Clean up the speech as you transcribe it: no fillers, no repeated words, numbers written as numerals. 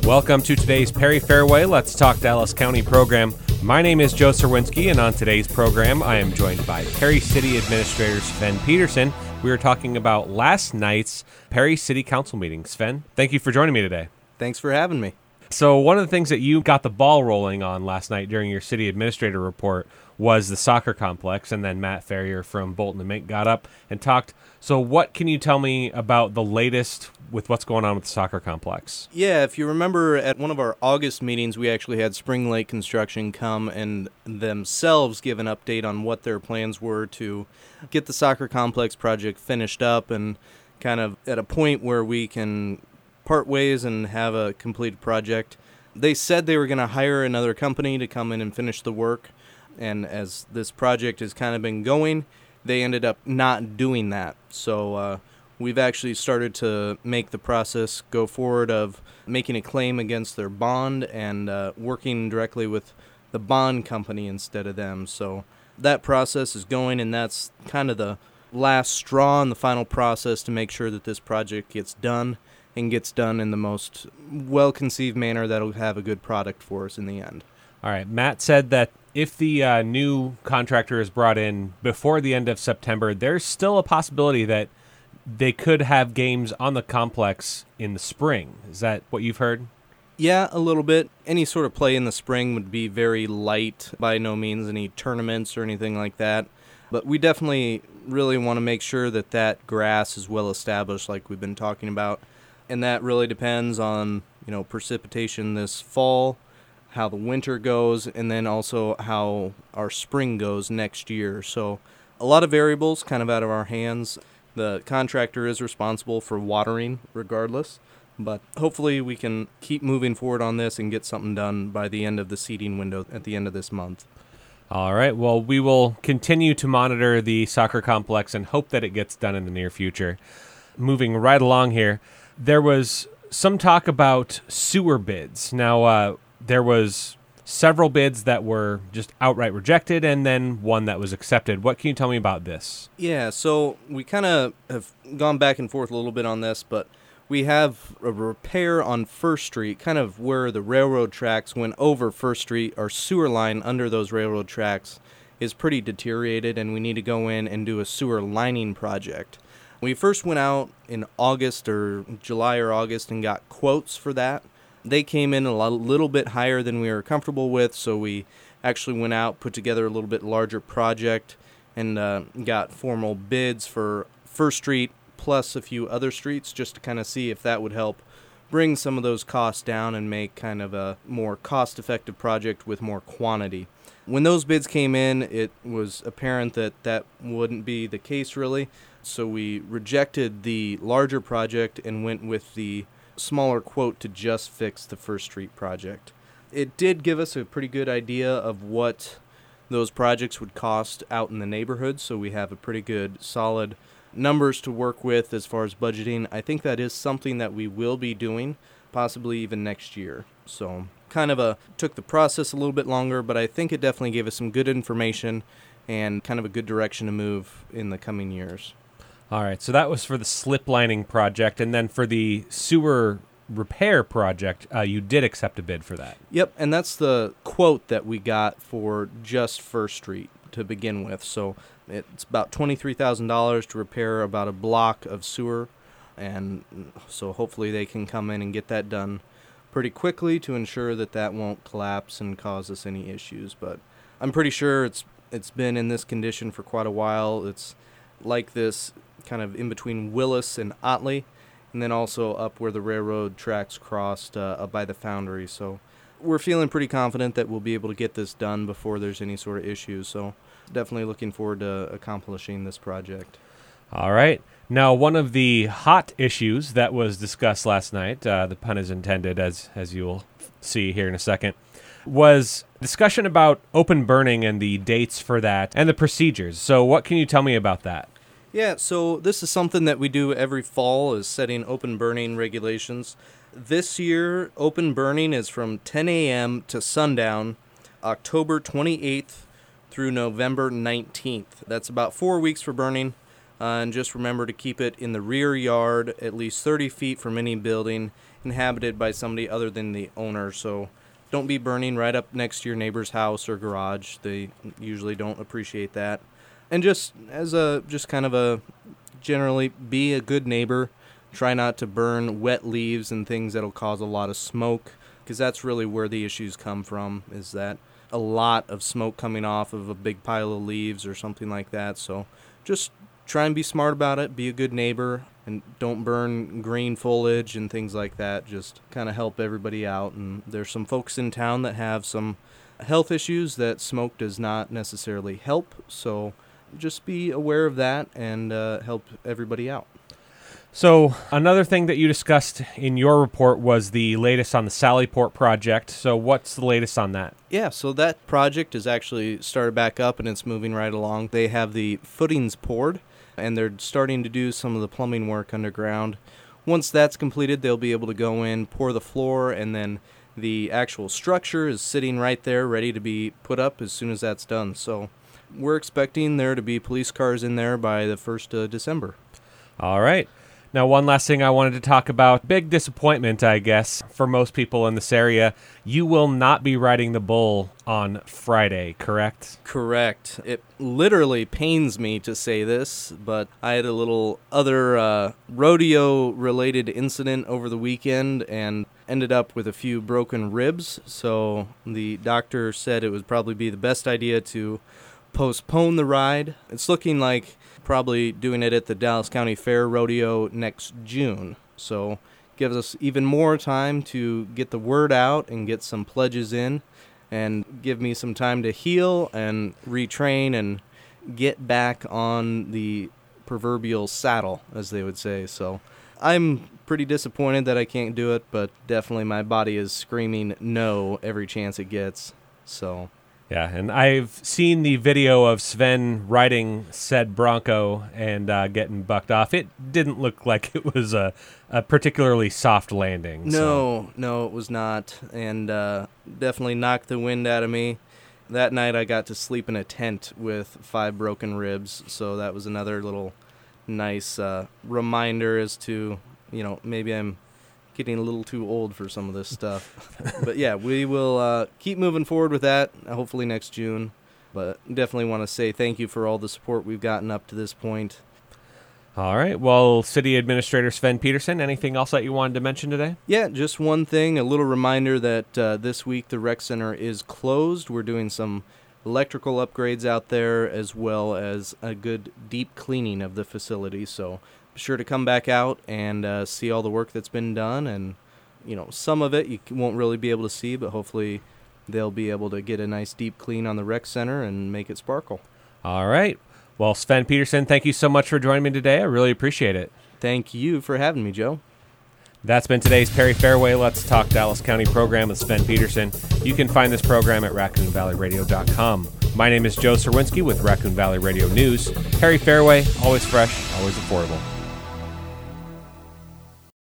Welcome to today's Perry Fairway Let's Talk Dallas County program. My name is Joe Serwinski, and on today's program, I am joined by Perry City Administrator Sven Peterson. We are talking about last night's Perry City Council meeting. Sven, thank you for joining me today. Thanks for having me. So one of the things that you got the ball rolling on last night during your city administrator report was the soccer complex, and then Matt Ferrier from Bolton and Mink got up and talked. So what can you tell me about the latest with what's going on with the soccer complex? Yeah, if you remember at one of our August meetings, we actually had Spring Lake Construction come and themselves give an update on what their plans were to get the soccer complex project finished up and kind of at a point where we can part ways and have a completed project. They said they were going to hire another company to come in and finish the work, and as this project has kind of been going, they ended up not doing that. So we've actually started to make the process go forward of making a claim against their bond and working directly with the bond company instead of them. So that process is going, and that's kind of the last straw in the final process to make sure that this project gets done and gets done in the most well-conceived manner that'll have a good product for us in the end. All right. Matt said that if the new contractor is brought in before the end of September, there's still a possibility that they could have games on the complex in the spring. Is that what you've heard? Yeah, a little bit. Any sort of play in the spring would be very light, by no means any tournaments or anything like that. But we definitely really want to make sure that that grass is well established like we've been talking about. And that really depends on, precipitation this fall, how the winter goes, and then also how our spring goes next year. So a lot of variables kind of out of our hands. The contractor is responsible for watering regardless, but hopefully we can keep moving forward on this and get something done by the end of the seeding window at the end of this month. All right. Well, we will continue to monitor the soccer complex and hope that it gets done in the near future. Moving right along here, there was some talk about sewer bids. Now, there was several bids that were just outright rejected and then one that was accepted. What can you tell me about this? Yeah, so we kind of have gone back and forth a little bit on this, but we have a repair on First Street, kind of where the railroad tracks went over First Street. Our sewer line under those railroad tracks is pretty deteriorated, and we need to go in and do a sewer lining project. We first went out in August or July or August and got quotes for that. They came in a little bit higher than we were comfortable with, so we actually went out, put together a little bit larger project, and got formal bids for First Street plus a few other streets just to kind of see if that would help bring some of those costs down and make kind of a more cost-effective project with more quantity. When those bids came in, it was apparent that that wouldn't be the case really, so we rejected the larger project and went with the smaller quote to just fix the First Street project. It did give us a pretty good idea of what those projects would cost out in the neighborhood, so we have a pretty good solid numbers to work with as far as budgeting. I think that is something that we will be doing, possibly even next year. So kind of took the process a little bit longer, but I think it definitely gave us some good information and kind of a good direction to move in the coming years. All right, so that was for the slip lining project, and then for the sewer repair project, you did accept a bid for that. Yep, and that's the quote that we got for just First Street to begin with. So it's about $23,000 to repair about a block of sewer, and so hopefully they can come in and get that done pretty quickly to ensure that that won't collapse and cause us any issues. But I'm pretty sure it's been in this condition for quite a while. It's like this kind of in between Willis and Otley, and then also up where the railroad tracks crossed up by the foundry. So we're feeling pretty confident that we'll be able to get this done before there's any sort of issues. So definitely looking forward to accomplishing this project. All right. Now, one of the hot issues that was discussed last night, the pun is intended, as you'll see here in a second, was discussion about open burning and the dates for that and the procedures. So what can you tell me about that? Yeah, so this is something that we do every fall, is setting open burning regulations. This year, open burning is from 10 a.m. to sundown, October 28th through November 19th. That's about 4 weeks for burning. And just remember to keep it in the rear yard, at least 30 feet from any building inhabited by somebody other than the owner. So don't be burning right up next to your neighbor's house or garage. They usually don't appreciate that. And just kind of a generally be a good neighbor. Try not to burn wet leaves and things that'll cause a lot of smoke, because that's really where the issues come from, is that a lot of smoke coming off of a big pile of leaves or something like that. So just try and be smart about it, be a good neighbor, and don't burn green foliage and things like that. Just kind of help everybody out. And there's some folks in town that have some health issues that smoke does not necessarily help. So just be aware of that and help everybody out. So another thing that you discussed in your report was the latest on the Sallyport project. So what's the latest on that? Yeah, so that project is actually started back up and it's moving right along. They have the footings poured, and they're starting to do some of the plumbing work underground. Once that's completed, they'll be able to go in, pour the floor, and then the actual structure is sitting right there ready to be put up as soon as that's done. So we're expecting there to be police cars in there by the 1st of December. All right. Now, one last thing I wanted to talk about. Big disappointment, I guess, for most people in this area. You will not be riding the bull on Friday, correct? Correct. It literally pains me to say this, but I had a little other rodeo-related incident over the weekend and ended up with a few broken ribs. So the doctor said it would probably be the best idea to postpone the ride. It's looking like probably doing it at the Dallas County Fair Rodeo next June. So gives us even more time to get the word out and get some pledges in and give me some time to heal and retrain and get back on the proverbial saddle, as they would say. So I'm pretty disappointed that I can't do it, but definitely my body is screaming no every chance it gets. So yeah, and I've seen the video of Sven riding said Bronco and getting bucked off. It didn't look like it was a particularly soft landing. No, it was not, and definitely knocked the wind out of me. That night I got to sleep in a tent with 5 broken ribs, so that was another little nice reminder as to, maybe I'm getting a little too old for some of this stuff. But yeah, we will keep moving forward with that, hopefully next June. But definitely want to say thank you for all the support we've gotten up to this point. All right. Well, City Administrator Sven Peterson, anything else that you wanted to mention today? Yeah, just one thing, a little reminder that this week the rec center is closed. We're doing some electrical upgrades out there as well as a good deep cleaning of the facility. So be sure to come back out and see all the work that's been done. And, some of it you won't really be able to see, but hopefully they'll be able to get a nice deep clean on the rec center and make it sparkle. All right. Well, Sven Peterson, thank you so much for joining me today. I really appreciate it. Thank you for having me, Joe. That's been today's Perry Fairway Let's Talk Dallas County program with Sven Peterson. You can find this program at RaccoonValleyRadio.com. My name is Joe Serwinski with Raccoon Valley Radio News. Perry Fairway, always fresh, always affordable.